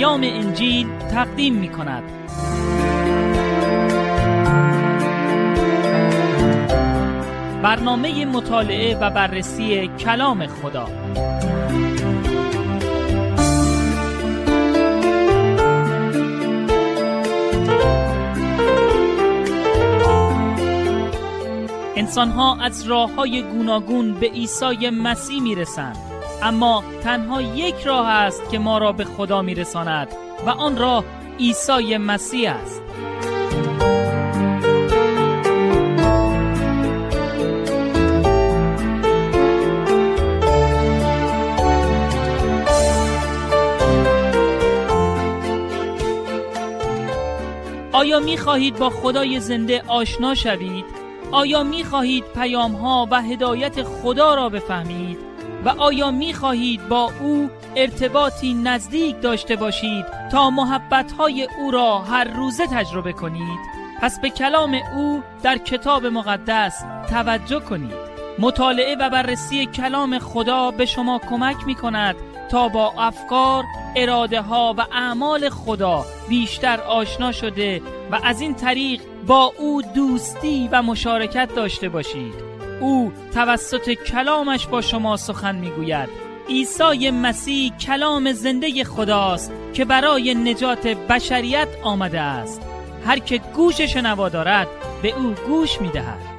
پیام انجیل تقدیم می کند. برنامه مطالعه و بررسی کلام خدا. انسان‌ها از راه‌های گوناگون به عیسی مسیح می‌رسند، اما تنها یک راه است که ما را به خدا می‌رساند و آن راه عیسی مسیح است. آیا می‌خواهید با خدای زنده آشنا شوید؟ آیا می‌خواهید پیام‌ها و هدایت خدا را بفهمید؟ و آیا می‌خواهید با او ارتباطی نزدیک داشته باشید تا محبت‌های او را هر روزه تجربه کنید؟ پس به کلام او در کتاب مقدس توجه کنید. مطالعه و بررسی کلام خدا به شما کمک می‌کند تا با افکار، اراده‌ها و اعمال خدا بیشتر آشنا شده و از این طریق با او دوستی و مشارکت داشته باشید. او توسط کلامش با شما سخن میگوید. عیسی مسیح کلام زنده خداست که برای نجات بشریت آمده است. هر که گوش شنوا دارد به او گوش میدهد.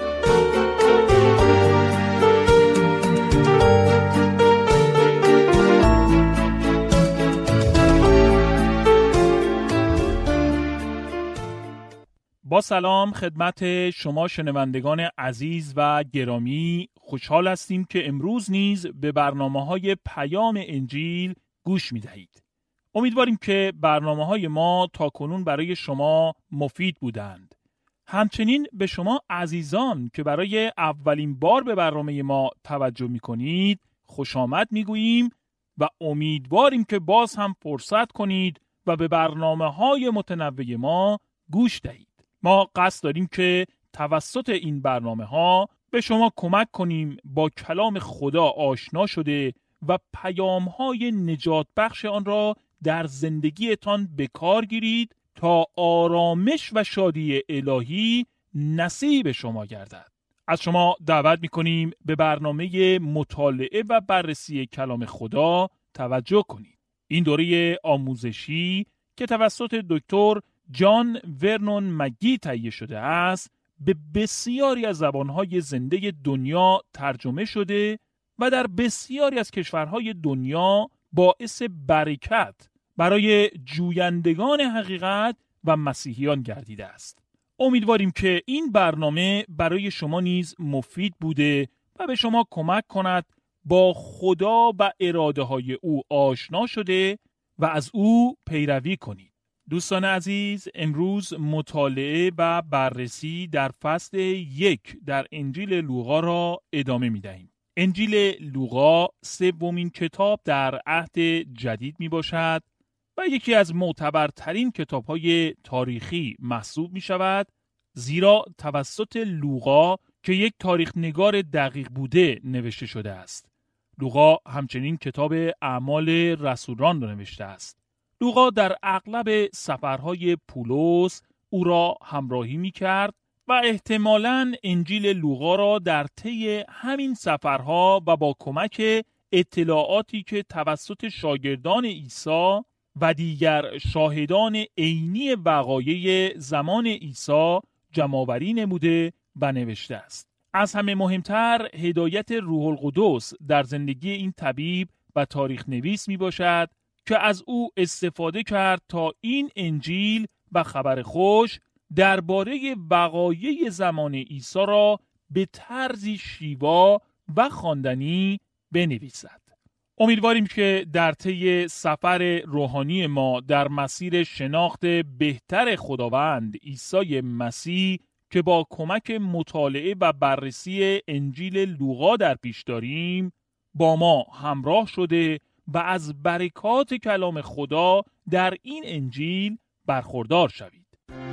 با سلام خدمت شما شنوندگان عزیز و گرامی، خوشحال هستیم که امروز نیز به برنامه‌های پیام انجیل گوش می‌دهید. امیدواریم که برنامه‌های ما تاکنون برای شما مفید بودند. همچنین به شما عزیزان که برای اولین بار به برنامه ما توجه می‌کنید، خوش آمد می‌گوییم و امیدواریم که باز هم فرصت کنید و به برنامه‌های متنوع ما گوش دهید. ما قصد داریم که توسط این برنامه‌ها به شما کمک کنیم با کلام خدا آشنا شده و پیام‌های نجات بخش آن را در زندگیتان به کار گیرید تا آرامش و شادی الهی نصیب شما گردد. از شما دعوت می‌کنیم به برنامه مطالعه و بررسی کلام خدا توجه کنید. این دوره آموزشی که توسط دکتر جان ورنون مگی تهیه شده است، به بسیاری از زبانهای زنده دنیا ترجمه شده و در بسیاری از کشورهای دنیا باعث برکت برای جویندگان حقیقت و مسیحیان گردیده است. امیدواریم که این برنامه برای شما نیز مفید بوده و به شما کمک کند با خدا و اراده های او آشنا شده و از او پیروی کنید. دوستان عزیز، امروز مطالعه و بررسی در فصل 1 در انجیل لوقا را ادامه می دهیم. انجیل لوقا سومین کتاب در عهد جدید می باشد و یکی از معتبرترین کتاب‌های تاریخی محسوب می شود، زیرا توسط لوقا که یک تاریخ نگار دقیق بوده نوشته شده است. لوقا همچنین کتاب اعمال رسولان را نوشته است. لوقا در اغلب سفرهای پولس او را همراهی می کرد و احتمالاً انجیل لوقا را در طی همین سفرها و با کمک اطلاعاتی که توسط شاگردان عیسی و دیگر شاهدان عینی وقایع زمان عیسی جمع‌آوری نموده و نوشته است. از همه مهمتر هدایت روح القدس در زندگی این طبیب و تاریخ نویس می باشد که از او استفاده کرد تا این انجیل و خبر خوش درباره وقایع زمان عیسی را به طرزی شیوا و خواندنی بنویسد. امیدواریم که در طی سفر روحانی ما در مسیر شناخت بهتر خداوند عیسی مسیح که با کمک مطالعه و بررسی انجیل لوقا در پیش داریم با ما همراه شده و از برکات کلام خدا در این انجیل برخوردار شوید.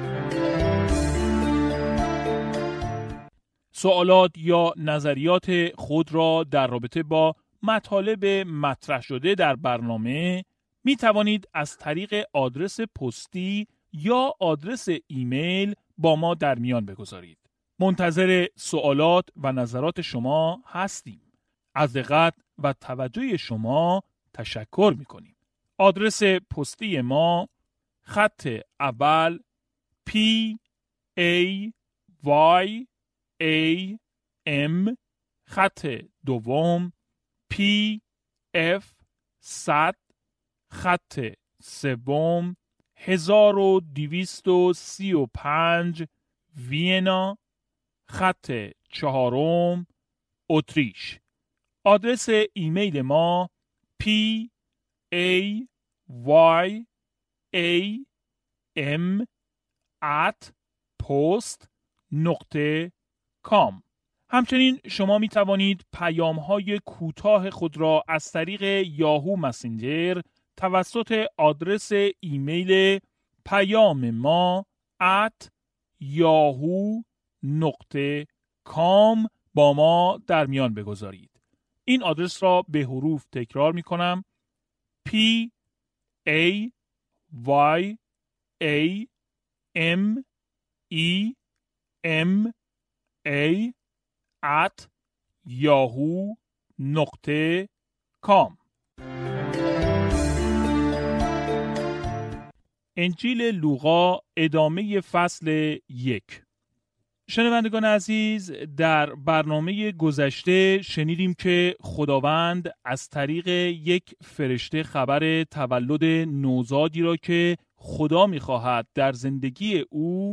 سوالات یا نظریات خود را در رابطه با مطالب مطرح شده در برنامه می توانید از طریق آدرس پستی یا آدرس ایمیل با ما در میان بگذارید. منتظر سوالات و نظرات شما هستیم. از دقت و توجه شما تشکر می کنیم. آدرس پستی ما خط اول P A Y A M، خط دوم P F 100، خط سوم 1235 وینا، خط چهارم اتریش. آدرس ایمیل ما P A Y A M @post.com. همچنین شما می توانید پیام‌های کوتاه خود را از طریق یاهو مسنجر توسط آدرس ایمیل پیام ما @yahoo.com با ما در میان بگذارید. این آدرس را به حروف تکرار می کنم. P A Y A M E M A @yahoo.com. انجیل لوقا ادامه فصل 1. شنوندگان عزیز، در برنامه گذشته شنیدیم که خداوند از طریق یک فرشته خبر تولد نوزادی را که خدا می‌خواهد در زندگی او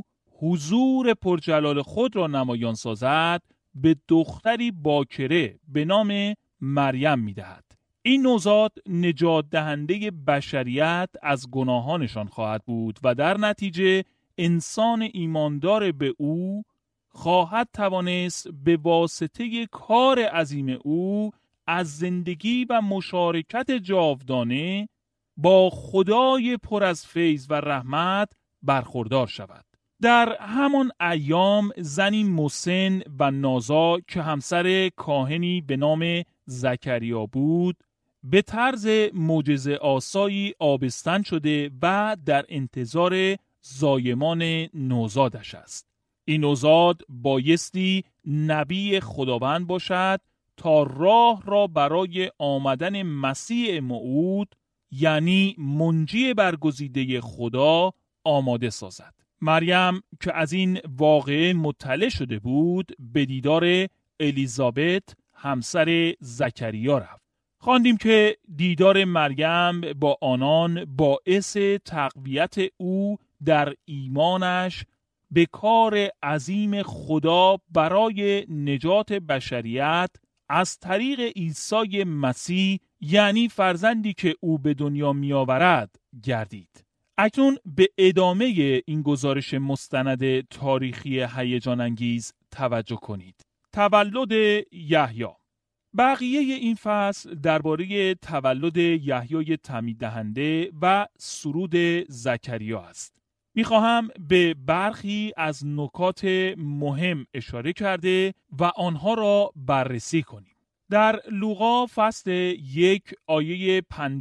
حضور پرجلال خود را نمایان سازد به دختری باکره به نام مریم می‌دهد. این نوزاد نجات دهنده بشریت از گناهانشان خواهد بود و در نتیجه انسان ایماندار به او خواهد توانست به واسطه کار عظیم او از زندگی و مشارکت جاودانه با خدای پر از فیض و رحمت برخوردار شود. در همان ایام زنی مسن و نازا که همسر کاهنی به نام زکریا بود به طرز معجزه آسایی آبستن شده و در انتظار زایمان نوزادش است. این نوزاد بایستی نبی خداوند باشد تا راه را برای آمدن مسیح موعود یعنی منجی برگزیده خدا آماده سازد. مریم که از این واقعه مطلع شده بود به دیدار الیزابت همسر زکریا رفت. خواندیم که دیدار مریم با آنان باعث تقویت او در ایمانش به کار عظیم خدا برای نجات بشریت از طریق عیسی مسیح یعنی فرزندی که او به دنیا می آورد گردید. اکنون به ادامه این گزارش مستند تاریخی هیجان انگیز توجه کنید. تولد یحیی. بقیه این فصل درباره تولد یحیای تمید دهنده و سرود زکریا است. میخواهم به برخی از نکات مهم اشاره کرده و آنها را بررسی کنیم. در لوقا فصل 1 آیه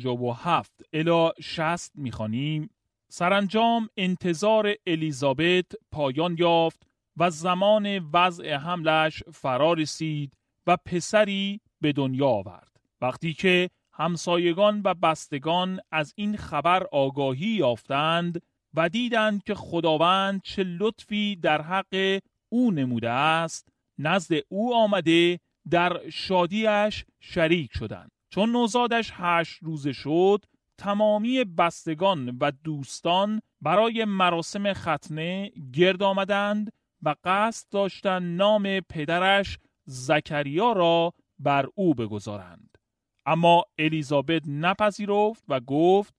57 الی 60 میخوانیم: سرانجام انتظار الیزابت پایان یافت و زمان وضع حملش فرا رسید و پسری به دنیا آورد. وقتی که همسایگان و بستگان از این خبر آگاهی یافتند و دیدند که خداوند چه لطفی در حق او نموده است، نزد او آمده در شادیش شریک شدند. چون نوزادش 8 روزه شد، تمامی بستگان و دوستان برای مراسم ختنه گرد آمدند و قصد داشتند نام پدرش زکریا را بر او بگذارند. اما الیزابت نپذیرفت و گفت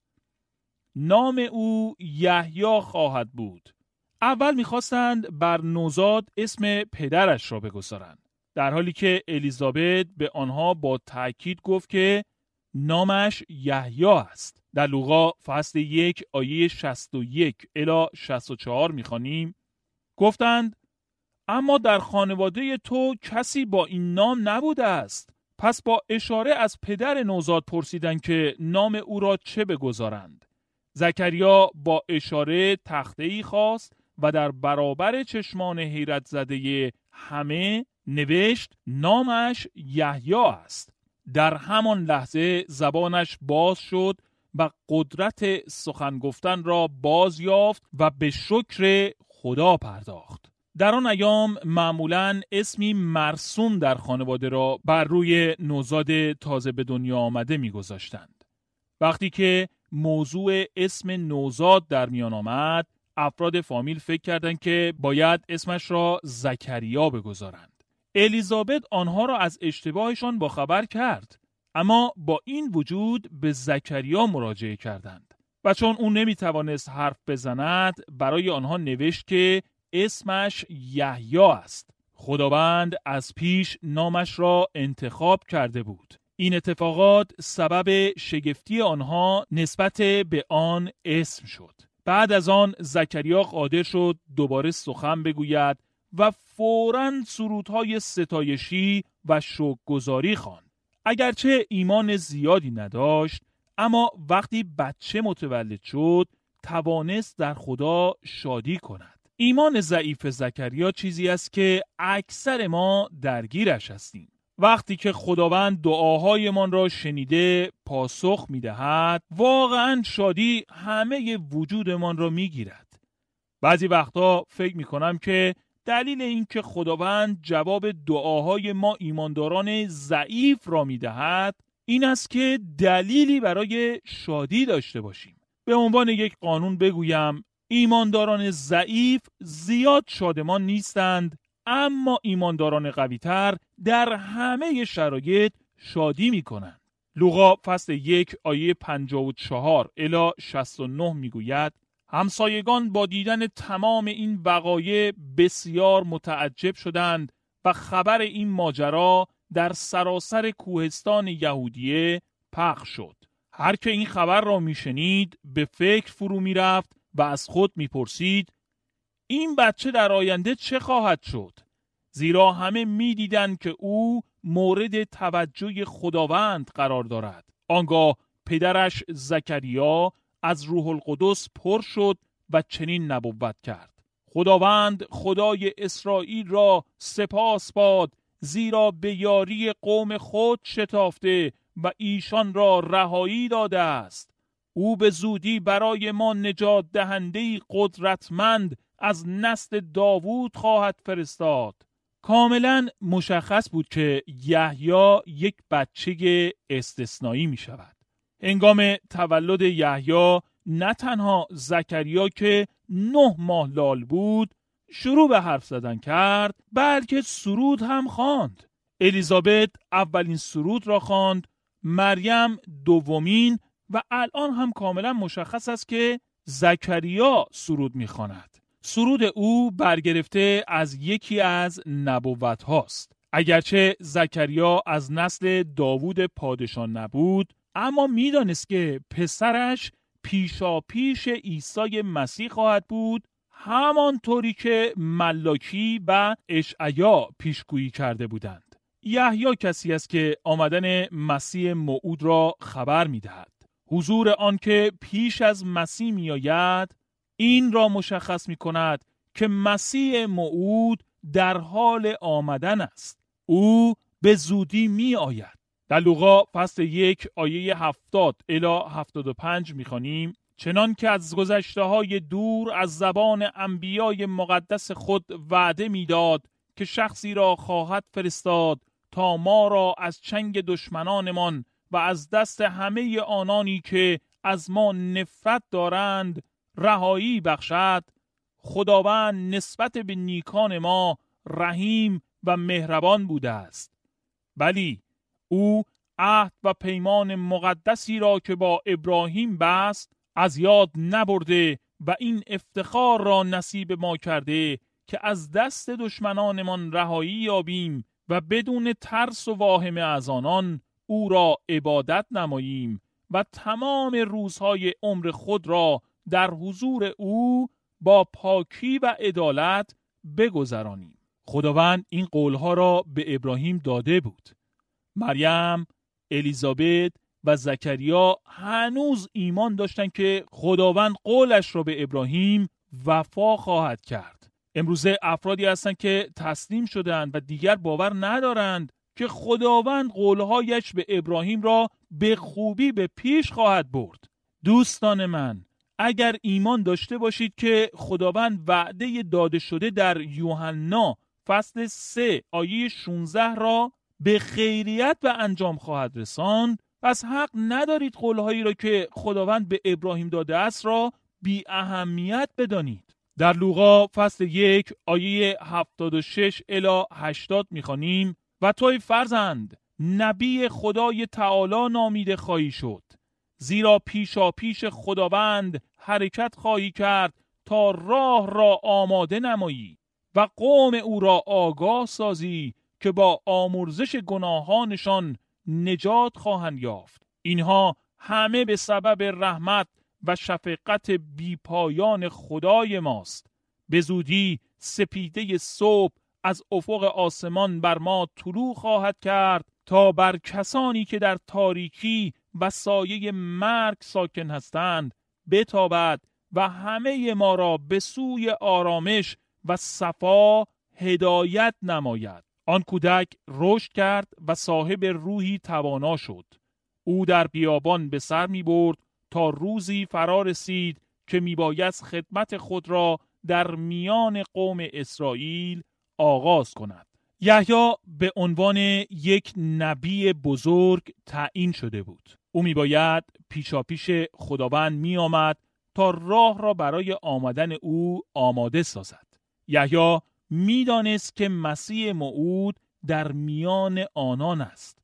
نام او یحیی خواهد بود. اول می‌خواستند بر نوزاد اسم پدرش را بگذارند، در حالی که الیزابت به آنها با تأکید گفت که نامش یحیی است. در لوقا فصل 1 آیه 61 الی 64 می‌خوانیم: گفتند اما در خانواده تو کسی با این نام نبوده است پس با اشاره از پدر نوزاد پرسیدند که نام او را چه بگذارند. زکریا با اشاره تخته‌ای خواست و در برابر چشمان حیرت زده همه نوشت نامش یحیی است. در همان لحظه زبانش باز شد و قدرت سخن گفتن را باز یافت و به شکر خدا پرداخت. در آن ایام معمولاً اسمی مرسوم در خانواده را بر روی نوزاد تازه به دنیا آمده می‌گذاشتند. وقتی که موضوع اسم نوزاد در میان آمد، افراد فامیل فکر کردند که باید اسمش را زکریا بگذارند. الیزابت آنها را از اشتباهشان باخبر کرد، اما با این وجود به زکریا مراجعه کردند و چون او نمیتوانست حرف بزند برای آنها نوشت که اسمش یحیی است. خداوند از پیش نامش را انتخاب کرده بود. این اتفاقات سبب شگفتی آنها نسبت به آن اسم شد. بعد از آن زکریا قادر شد دوباره سخن بگوید و فوراً سرودهای ستایشی و شکرگزاری خواند. اگرچه ایمان زیادی نداشت، اما وقتی بچه متولد شد توانست در خدا شادی کند. ایمان ضعیف زکریا چیزی است که اکثر ما درگیرش هستیم. وقتی که خداوند دعاهایمان را شنیده پاسخ می‌دهد، واقعاً شادی همه وجودمان را می‌گیرد. بعضی وقتا فکر می‌کنم که دلیل این که خداوند جواب دعاهای ما ایمانداران ضعیف را می‌دهد، این است که دلیلی برای شادی داشته باشیم. به عنوان یک قانون بگویم، ایمانداران ضعیف زیاد شادمان نیستند، اما ایمانداران قوی‌تر در همه شرایط شادی می‌کنند. لوقا فصل 1 آیه 54 الی 69 می‌گوید: همسایگان با دیدن تمام این وقایع بسیار متعجب شدند و خبر این ماجرا در سراسر کوهستان یهودیه پخش شد. هر که این خبر را میشنید به فکر فرو میرفت و از خود میپرسید این بچه در آینده چه خواهد شد؟ زیرا همه میدیدند که او مورد توجه خداوند قرار دارد. آنگاه پدرش زکریا از روح القدس پر شد و چنین نبوت کرد: خداوند خدای اسرائیل را سپاس باد، زیرا به یاری قوم خود شتافته و ایشان را رهایی داده است. او به زودی برای ما نجات دهنده‌ای قدرتمند از نسل داوود خواهد فرستاد. کاملا مشخص بود که یحیی یک بچه استثنایی می شود. هنگام تولد یحیی نه تنها زکریا که 9 ماه لال بود شروع به حرف زدن کرد، بلکه سرود هم خواند. الیزابت اولین سرود را خواند، مریم دومین، و الان هم کاملا مشخص است که زکریا سرود می‌خواند. سرود او برگرفته از یکی از نبوت هاست. اگرچه زکریا از نسل داوود پادشاه نبود، اما میدانست که پسرش پیشاپیش عیسی مسیح خواهد بود، همانطوری که ملاکی و اشعیا پیشگویی کرده بودند. یحیی کسی است که آمدن مسیح موعود را خبر می‌دهد. حضور آن که پیش از مسیح می‌آید این را مشخص می‌کند که مسیح موعود در حال آمدن است. او به زودی می‌آید. در لوقا فصل 1 آیه 70 الی 75 می‌خوانیم: چنان که از گذشته‌های دور از زبان انبیای مقدس خود وعده می‌داد که شخصی را خواهد فرستاد تا ما را از چنگ دشمنانمان و از دست همه آنانی که از ما نفرت دارند رهایی بخشد. خداوند نسبت به نیکان ما رحیم و مهربان بوده است. بلی، او عهد و پیمان مقدسی را که با ابراهیم بست از یاد نبرده و این افتخار را نصیب ما کرده که از دست دشمنانمان رهایی یابیم و بدون ترس و واهمه از آنان او را عبادت نماییم و تمام روزهای عمر خود را در حضور او با پاکی و عدالت بگذرانیم. خداوند این قولها را به ابراهیم داده بود. مریم، الیزابت و زکریا هنوز ایمان داشتند که خداوند قولش را به ابراهیم وفا خواهد کرد. امروزه افرادی هستند که تسلیم شدند و دیگر باور ندارند که خداوند قولهایش به ابراهیم را به خوبی به پیش خواهد برد. دوستان من، اگر ایمان داشته باشید که خداوند وعده داده شده در یوحنا فصل 3 آیه 16 را به خیریت و انجام خواهد رساند، پس حق ندارید قولهایی را که خداوند به ابراهیم داده است را بی اهمیت بدانید. در لوقا فصل 1 آیه 76 الی 80 می‌خوانیم: و توی فرزند نبی خدای تعالی نامیده خواهی شد، زیرا پیشا پیش خداوند حرکت خواهی کرد تا راه را آماده نمایی و قوم او را آگاه سازی که با آمرزش گناهانشان نجات خواهند یافت. اینها همه به سبب رحمت و شفقت بیپایان خدای ماست. به زودی سپیده صبح از افق آسمان بر ما طلوع خواهد کرد تا بر کسانی که در تاریکی و سایه مرگ ساکن هستند بتابد و همه ما را به سوی آرامش و صفا هدایت نماید. آن کودک رشد کرد و صاحب روحی توانا شد. او در بیابان به سر می برد تا روزی فرا رسید که می بایست خدمت خود را در میان قوم اسرائیل آغاز کند. یحیی به عنوان یک نبی بزرگ تعیین شده بود. او می باید پیشاپیش خداوند می آمد تا راه را برای آمدن او آماده سازد. یحیی می دانست که مسیح موعود در میان آنان است.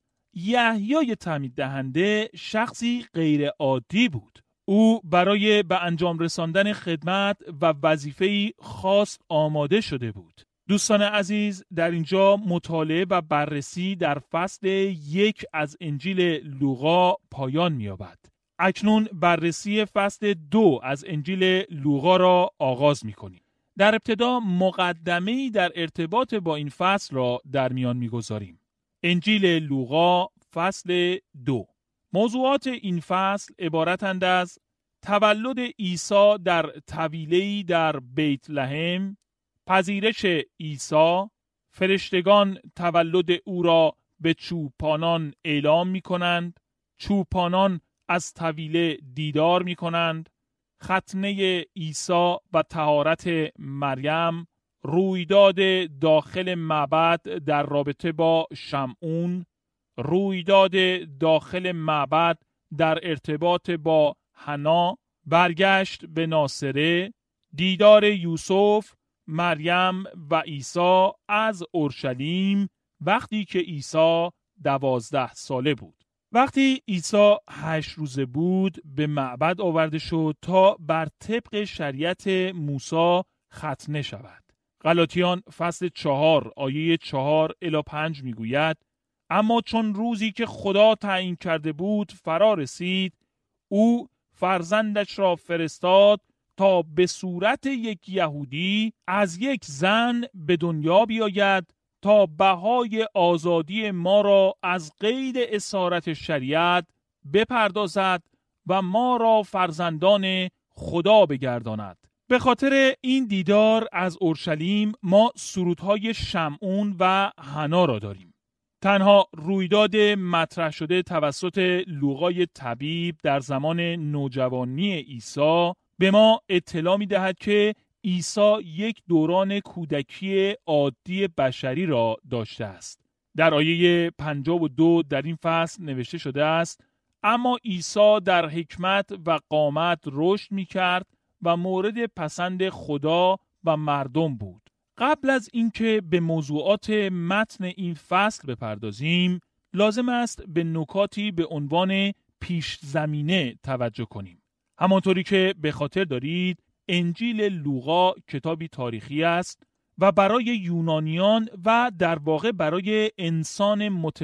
یحیی تعمید دهنده شخصی غیر عادی بود. او برای به انجام رساندن خدمت و وظیفه‌ای خاص آماده شده بود. دوستان عزیز، در اینجا مطالعه و بررسی در فصل 1 از انجیل لوقا پایان می‌یابد. اکنون بررسی فصل 2 از انجیل لوقا را آغاز می‌کنیم. در ابتدا مقدمه‌ای در ارتباط با این فصل را در میان می‌گذاریم. انجیل لوقا فصل 2. موضوعات این فصل عبارتند از تولد عیسی در طویله‌ای در بیت لحم، پذیرش عیسی، فرشتگان تولد او را به چوپانان اعلام می‌کنند، چوپانان از طویله دیدار می‌کنند، ختنه عیسی و طهارت مریم، رویداد داخل معبد در رابطه با شمعون، رویداد داخل معبد در ارتباط با حنا، برگشت به ناصره، دیدار یوسف، مریم و عیسی از اورشلیم وقتی که عیسی 12 ساله بود. وقتی عیسی 8 روزه بود به معبد آورده شد تا بر طبق شریعت موسی ختنه شود. غلاطیان فصل 4 آیه 4 الی 5 میگوید: اما چون روزی که خدا تعیین کرده بود فرا رسید، او فرزندش را فرستاد تا به صورت یک یهودی از یک زن به دنیا بیاید تا بهای آزادی ما را از قید اسارت شریعت بپردازد و ما را فرزندان خدا بگرداند. به خاطر این دیدار از اورشلیم ما سرودهای شمعون و حنا را داریم. تنها رویداد مطرح شده توسط لوقای طبیب در زمان نوجوانی عیسی به ما اطلاع می دهد که عیسی یک دوران کودکی عادی بشری را داشته است. در آیه 52 در این فصل نوشته شده است: اما عیسی در حکمت و قامت رشد می کرد و مورد پسند خدا و مردم بود. قبل از اینکه به موضوعات متن این فصل بپردازیم، لازم است به نکاتی به عنوان پیش زمینه توجه کنیم. همانطوری که به خاطر دارید، انجیل لوقا کتابی تاریخی است و برای یونانیان و در واقع برای انسان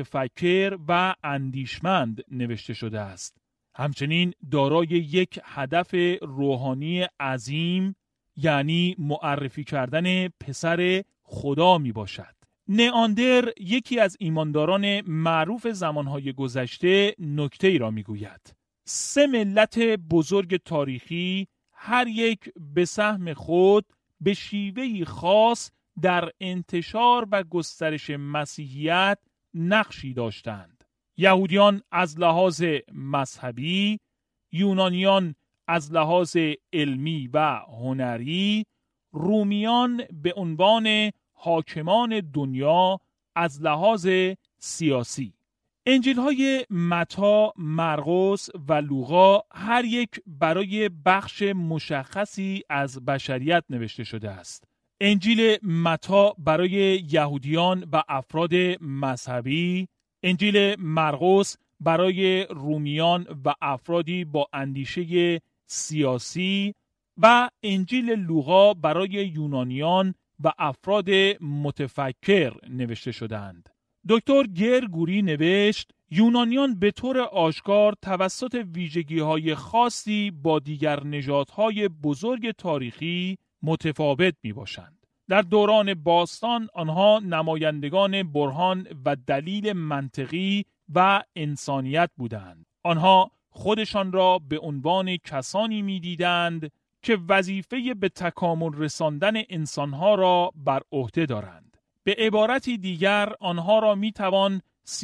متفکر و اندیشمند نوشته شده است. همچنین دارای یک هدف روحانی عظیم، یعنی معرفی کردن پسر خدا می باشد. نئاندر یکی از ایمانداران معروف زمانهای گذشته نکته‌ای را میگوید: 3 ملت بزرگ تاریخی هر یک به سهم خود به شیوهی خاص در انتشار و گسترش مسیحیت نقشی داشتند. یهودیان از لحاظ مذهبی، یونانیان از لحاظ علمی و هنری، رومیان به عنوان حاکمان دنیا از لحاظ سیاسی. انجیل‌های متی، مرقس و لوقا هر یک برای بخش مشخصی از بشریت نوشته شده است. انجیل متی برای یهودیان و افراد مذهبی، انجیل مرقس برای رومیان و افرادی با اندیشه سیاسی و انجیل لوقا برای یونانیان و افراد متفکر نوشته شدند. دکتر گرگوری نوشت: یونانیان به طور آشکار توسط ویژگی‌های خاصی با دیگر نژادهای بزرگ تاریخی متفاوت می‌باشند. در دوران باستان آنها نمایندگان برهان و دلیل منطقی و انسانیت بودند. آنها خودشان را به عنوان کسانی می‌دیدند که وظیفه به تکامل رساندن انسانها را بر عهده دارند. به عبارتی دیگر آنها را میتوان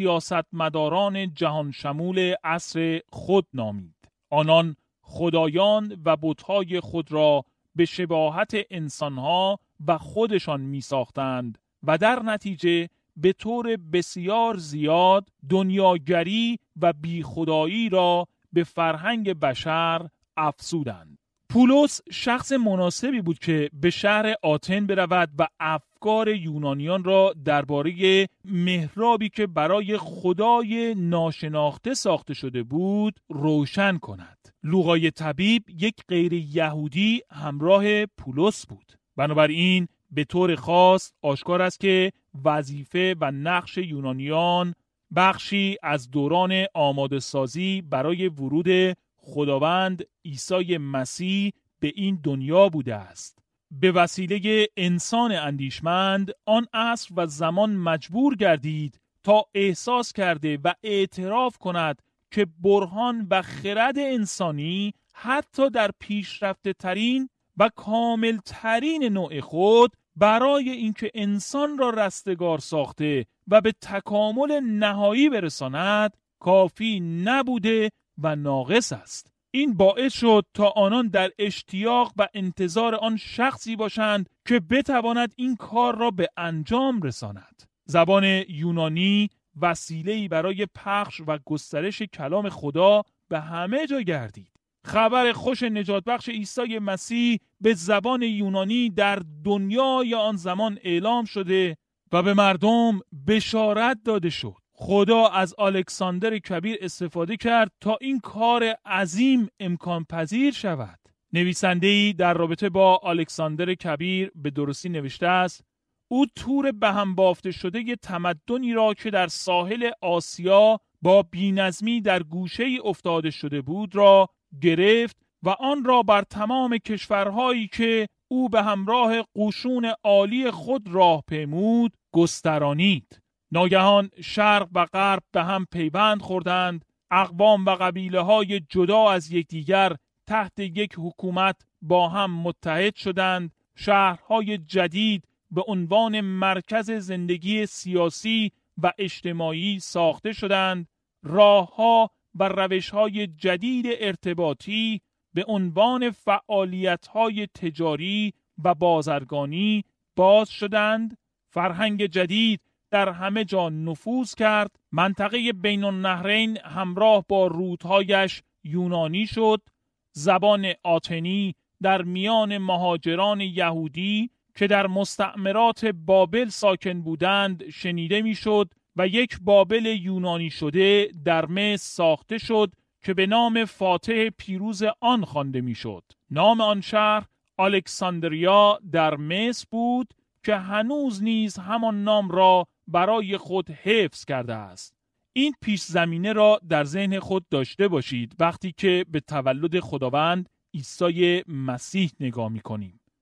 سیاستمداران جهان شمول عصر خود نامید. آنان خدایان و بت‌های خود را به شباهت انسانها و خودشان میساختند و در نتیجه به طور بسیار زیاد دنیاگری و بیخدایی را به فرهنگ بشر افزودند. پولس شخص مناسبی بود که به شهر آتن برود و افکار یونانیان را درباره محرابی که برای خدای ناشناخته ساخته شده بود روشن کند. لوقای طبیب یک غیر یهودی همراه پولس بود. بنابراین به طور خاص آشکار است که وظیفه و نقش یونانیان بخشی از دوران آماده سازی برای ورود خداوند عیسی مسیح به این دنیا بوده است. به وسیله انسان اندیشمند آن عصر و زمان مجبور گردید تا احساس کرده و اعتراف کند که برهان و خرد انسانی حتی در پیشرفته ترین و کامل ترین نوع خود برای اینکه انسان را رستگار ساخته و به تکامل نهایی برساند کافی نبوده و ناقص است. این باعث شد تا آنان در اشتیاق و انتظار آن شخصی باشند که بتواند این کار را به انجام رساند. زبان یونانی وسیله‌ای برای پخش و گسترش کلام خدا به همه جا گردید. خبر خوش نجات بخش عیسی مسیح به زبان یونانی در دنیای آن زمان اعلام شده و به مردم بشارت داده شد. خدا از الکساندر کبیر استفاده کرد تا این کار عظیم امکان پذیر شود. نویسنده‌ای در رابطه با الکساندر کبیر به درستی نوشته است: او تور به هم بافته شده ی تمدنی را که در ساحل آسیا با بی‌نظمی در گوشه‌ای افتاده شده بود را گرفت و آن را بر تمام کشورهایی که او به همراه قشون عالی خود راه پیمود گسترانید. ناگهان شرق و غرب به هم پیوند خوردند. اقوام و قبیله‌های جدا از یکدیگر تحت یک حکومت با هم متحد شدند. شهرهای جدید به عنوان مرکز زندگی سیاسی و اجتماعی ساخته شدند. راه‌ها و روش‌های جدید ارتباطی به عنوان فعالیت‌های تجاری و بازرگانی باز شدند. فرهنگ جدید در همه جا نفوذ کرد. منطقه بین النهرین همراه با رودهایش یونانی شد. زبان آتنی در میان مهاجران یهودی که در مستعمرات بابل ساکن بودند شنیده میشد و یک بابل یونانی شده در مصر ساخته شد که به نام فاتح پیروز آن خوانده میشد. نام آن شهر الکساندریا در مصر بود که هنوز نیز همان نام را برای خود حفظ کرده است. این پیش زمینه را در ذهن خود داشته باشید وقتی که به تولد خداوند عیسی مسیح نگاه می‌کنیم.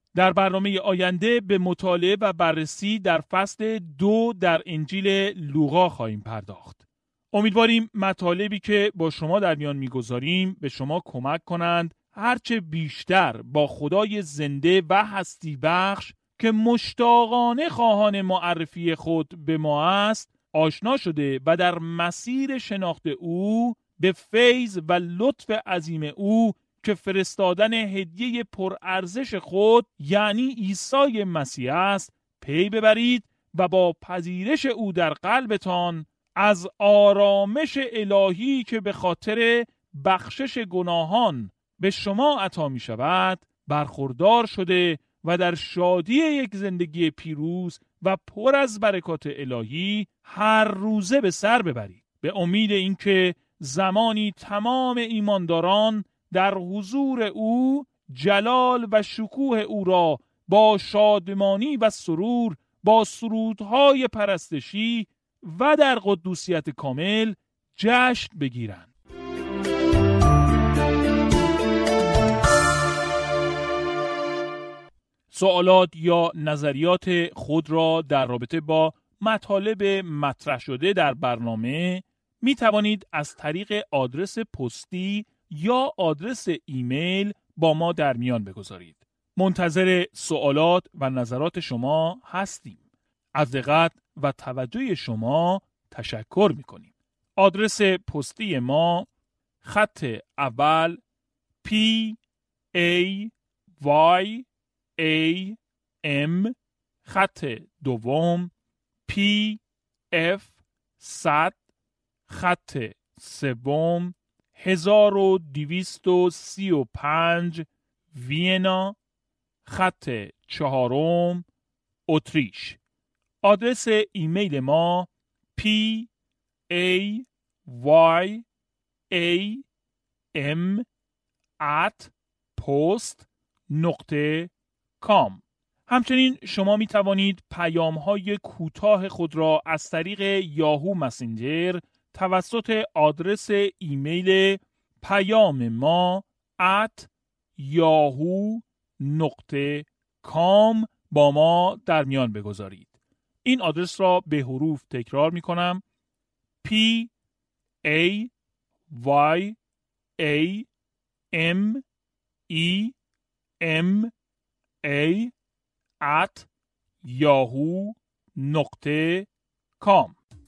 در برنامه آینده به مطالعه و بررسی در فصل 2 در انجیل لوقا خواهیم پرداخت. امیدواریم مطالبی که با شما در میان میگذاریم به شما کمک کنند هرچه بیشتر با خدای زنده و هستی بخش که مشتاقانه خواهان معرفی خود به ما است آشنا شده و در مسیر شناخت او به فیض و لطف عظیم او که فرستادن هدیه پرارزش خود یعنی عیسی مسیح است پی ببرید و با پذیرش او در قلبتان از آرامش الهی که به خاطر بخشش گناهان به شما عطا می شود برخوردار شده و در شادی یک زندگی پیروز و پر از برکات الهی هر روزه به سر ببرید، به امید اینکه زمانی تمام ایمانداران در حضور او جلال و شکوه او را با شادمانی و سرور با سرودهای پرستشی و در قدوسیت کامل جشن بگیرند. سوالات یا نظریات خود را در رابطه با مطالب مطرح شده در برنامه می توانید از طریق آدرس پستی یا آدرس ایمیل با ما در میان بگذارید. منتظر سوالات و نظرات شما هستیم. از دقت و توجه شما تشکر می کنیم. آدرس پستی ما خط اول PAYAM، خط دوم PF100، خط سوم 1235 وینا، خط چهارم اتریش. آدرس ایمیل ما PAYAM@post.com. همچنین شما می توانید پیام‌های کوتاه خود را از طریق یاهو مسنجر توسط آدرس ایمیل پیام ما @yahoo.com با ما در میان بگذارید. این آدرس را به حروف تکرار می کنم: PAYAMEMA@yahoo.com.